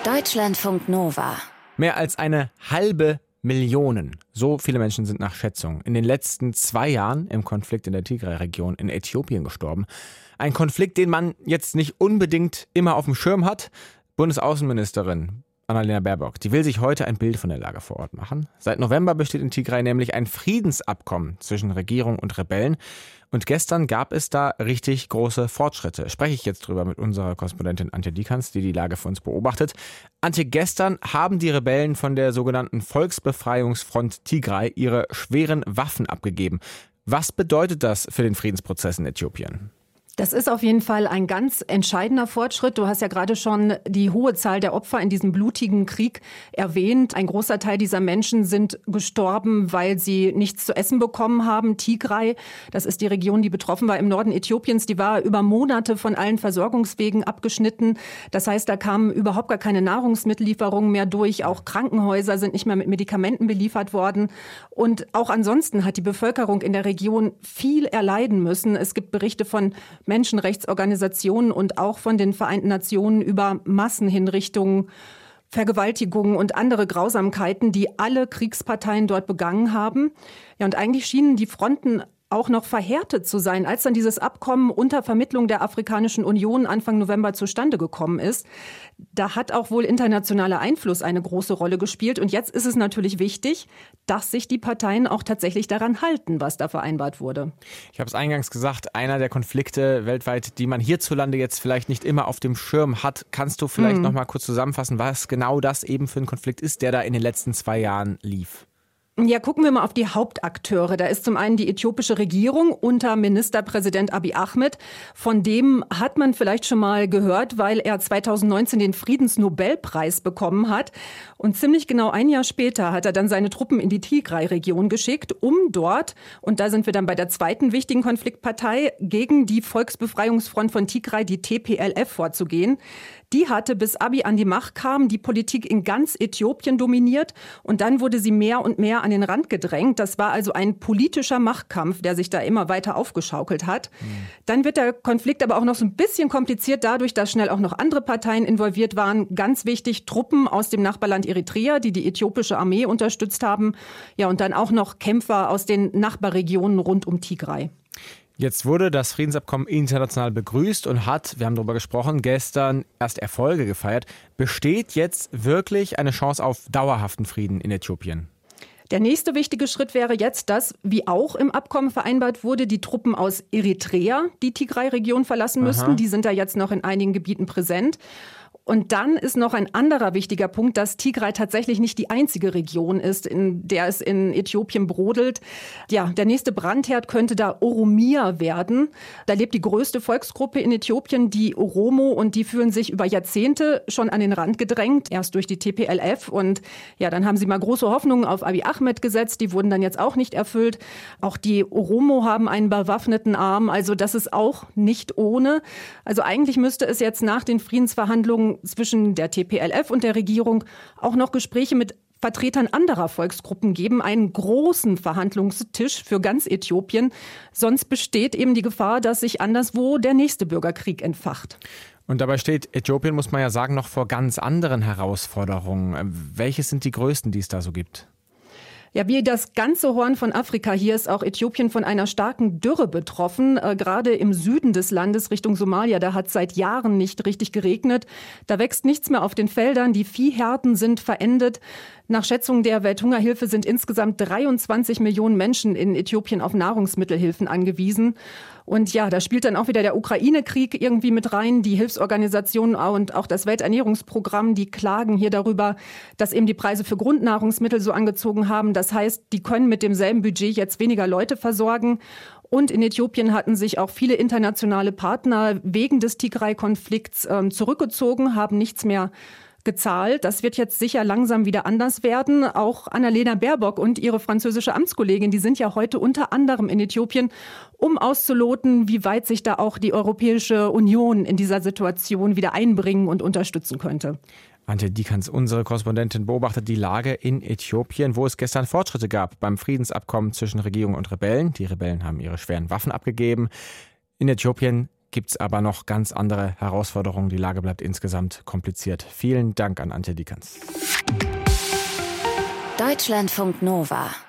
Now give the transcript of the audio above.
Deutschlandfunk Nova. Mehr als 500.000, so viele Menschen sind nach Schätzung in den letzten 2 Jahren im Konflikt in der Tigray-Region in Äthiopien gestorben. Ein Konflikt, den man jetzt nicht unbedingt immer auf dem Schirm hat. Bundesaußenministerin Annalena Baerbock, die will sich heute ein Bild von der Lage vor Ort machen. Seit November besteht in Tigray nämlich ein Friedensabkommen zwischen Regierung und Rebellen. Und gestern gab es da richtig große Fortschritte. Spreche ich jetzt drüber mit unserer Korrespondentin Antje Dikans, die Lage für uns beobachtet. Antje, gestern haben die Rebellen von der sogenannten Volksbefreiungsfront Tigray ihre schweren Waffen abgegeben. Was bedeutet das für den Friedensprozess in Äthiopien? Das ist auf jeden Fall ein ganz entscheidender Fortschritt. Du hast ja gerade schon die hohe Zahl der Opfer in diesem blutigen Krieg erwähnt. Ein großer Teil dieser Menschen sind gestorben, weil sie nichts zu essen bekommen haben. Tigray, das ist die Region, die betroffen war im Norden Äthiopiens, die war über Monate von allen Versorgungswegen abgeschnitten. Das heißt, da kamen überhaupt gar keine Nahrungsmittellieferungen mehr durch. Auch Krankenhäuser sind nicht mehr mit Medikamenten beliefert worden. Und auch ansonsten hat die Bevölkerung in der Region viel erleiden müssen. Es gibt Berichte von Menschenrechtsorganisationen und auch von den Vereinten Nationen über Massenhinrichtungen, Vergewaltigungen und andere Grausamkeiten, die alle Kriegsparteien dort begangen haben. Ja, und eigentlich schienen die Fronten auch noch verhärtet zu sein, als dann dieses Abkommen unter Vermittlung der Afrikanischen Union Anfang November zustande gekommen ist. Da hat auch wohl internationaler Einfluss eine große Rolle gespielt. Und jetzt ist es natürlich wichtig, dass sich die Parteien auch tatsächlich daran halten, was da vereinbart wurde. Ich habe es eingangs gesagt, einer der Konflikte weltweit, die man hierzulande jetzt vielleicht nicht immer auf dem Schirm hat. Kannst du vielleicht noch mal kurz zusammenfassen, was genau das eben für ein Konflikt ist, der da in den letzten 2 Jahren lief? Ja, gucken wir mal auf die Hauptakteure. Da ist zum einen die äthiopische Regierung unter Ministerpräsident Abiy Ahmed. Von dem hat man vielleicht schon mal gehört, weil er 2019 den Friedensnobelpreis bekommen hat. Und ziemlich genau ein Jahr später hat er dann seine Truppen in die Tigray-Region geschickt, um dort, und da sind wir dann bei der zweiten wichtigen Konfliktpartei, gegen die Volksbefreiungsfront von Tigray, die TPLF, vorzugehen. Die hatte, bis Abiy an die Macht kam, die Politik in ganz Äthiopien dominiert und dann wurde sie mehr und mehr an den Rand gedrängt. Das war also ein politischer Machtkampf, der sich da immer weiter aufgeschaukelt hat. Dann wird der Konflikt aber auch noch so ein bisschen kompliziert dadurch, dass schnell auch noch andere Parteien involviert waren. Ganz wichtig, Truppen aus dem Nachbarland Eritrea, die die äthiopische Armee unterstützt haben. Ja, und dann auch noch Kämpfer aus den Nachbarregionen rund um Tigray. Jetzt wurde das Friedensabkommen international begrüßt und hat, wir haben darüber gesprochen, gestern erst Erfolge gefeiert. Besteht jetzt wirklich eine Chance auf dauerhaften Frieden in Äthiopien? Der nächste wichtige Schritt wäre jetzt, dass, wie auch im Abkommen vereinbart wurde, die Truppen aus Eritrea die Tigray-Region verlassen müssten. Die sind da jetzt noch in einigen Gebieten präsent. Und dann ist noch ein anderer wichtiger Punkt, dass Tigray tatsächlich nicht die einzige Region ist, in der es in Äthiopien brodelt. Ja, der nächste Brandherd könnte da Oromia werden. Da lebt die größte Volksgruppe in Äthiopien, die Oromo, und die fühlen sich über Jahrzehnte schon an den Rand gedrängt, erst durch die TPLF. Und ja, dann haben sie mal große Hoffnungen auf Abiy Ahmed gesetzt, die wurden dann jetzt auch nicht erfüllt. Auch die Oromo haben einen bewaffneten Arm, also das ist auch nicht ohne. Also eigentlich müsste es jetzt nach den Friedensverhandlungen zwischen der TPLF und der Regierung auch noch Gespräche mit Vertretern anderer Volksgruppen geben, einen großen Verhandlungstisch für ganz Äthiopien. Sonst besteht eben die Gefahr, dass sich anderswo der nächste Bürgerkrieg entfacht. Und dabei steht Äthiopien, muss man ja sagen, noch vor ganz anderen Herausforderungen. Welche sind die größten, die es da so gibt? Ja, wie das ganze Horn von Afrika, hier ist auch Äthiopien von einer starken Dürre betroffen. Gerade im Süden des Landes Richtung Somalia, da hat es seit Jahren nicht richtig geregnet. Da wächst nichts mehr auf den Feldern, die Viehherden sind verendet. Nach Schätzungen der Welthungerhilfe sind insgesamt 23 Millionen Menschen in Äthiopien auf Nahrungsmittelhilfen angewiesen. Und ja, da spielt dann auch wieder der Ukraine-Krieg irgendwie mit rein. Die Hilfsorganisationen und auch das Welternährungsprogramm, die klagen hier darüber, dass eben die Preise für Grundnahrungsmittel so angezogen haben. Das heißt, die können mit demselben Budget jetzt weniger Leute versorgen. Und in Äthiopien hatten sich auch viele internationale Partner wegen des Tigray-Konflikts zurückgezogen, haben nichts mehr gezahlt. Das wird jetzt sicher langsam wieder anders werden. Auch Annalena Baerbock und ihre französische Amtskollegin, die sind ja heute unter anderem in Äthiopien, um auszuloten, wie weit sich da auch die Europäische Union in dieser Situation wieder einbringen und unterstützen könnte. Antje Dikans, unsere Korrespondentin, beobachtet die Lage in Äthiopien, wo es gestern Fortschritte gab beim Friedensabkommen zwischen Regierung und Rebellen. Die Rebellen haben ihre schweren Waffen abgegeben. In Äthiopien gibt es aber noch ganz andere Herausforderungen. Die Lage bleibt insgesamt kompliziert. Vielen Dank an Antje Dickerns. Deutschlandfunk Nova